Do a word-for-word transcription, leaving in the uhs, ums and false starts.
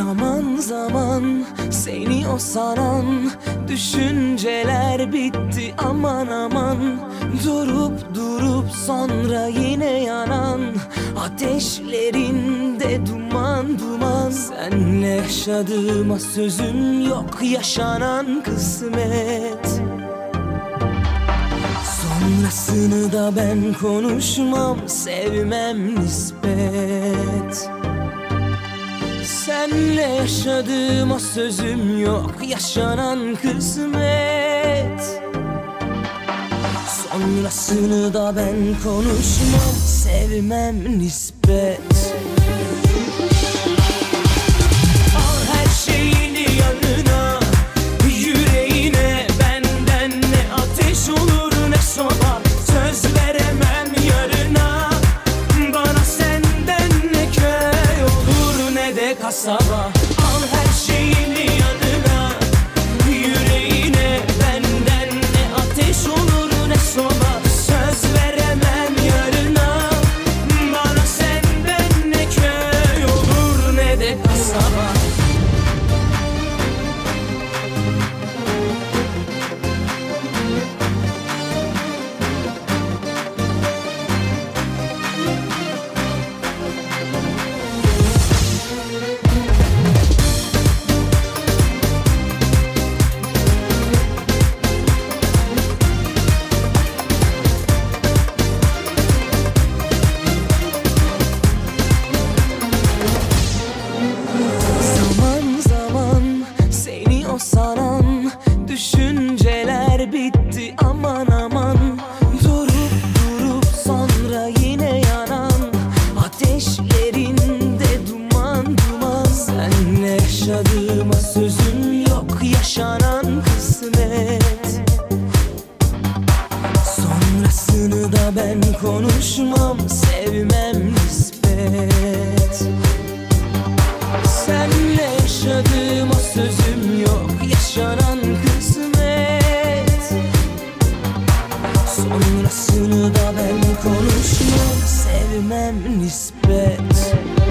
Zaman zaman seni o saran düşünceler bitti aman aman. Durup durup sonra yine yanan ateşlerinde duman duman. Senle yaşadığıma sözüm yok, yaşanan kısmet. Sonrasını da ben konuşmam, sevmem nispet. Senle yaşadığıma sözüm yok, yaşanan kısmet. Sonrasını da ben konuşmam, sevmem nispet. Al her şeyini yanına, yüreğine, benden ne ateş olur ne soba. Söz veremem yarına, bana senden ne köy olur ne de kasaba. Al her şeyini yanına, yüreğine, benden ne ateş olur ne soba. Söz veremem yarına, bana senden ne köy olur ne de kasaba. Saran düşünceler bitti aman aman. Durup durup sonra yine yanan ateşlerinde duman duman. Senle yaşadığıma sözüm yok, yaşanan kısmet. Sonrasını da ben konuşmam, sevmem nispet. Senle yaşadığıma sözüm yok, yaşanan kısmet. Sonrasını da ben konuşmam, sevmem nispet.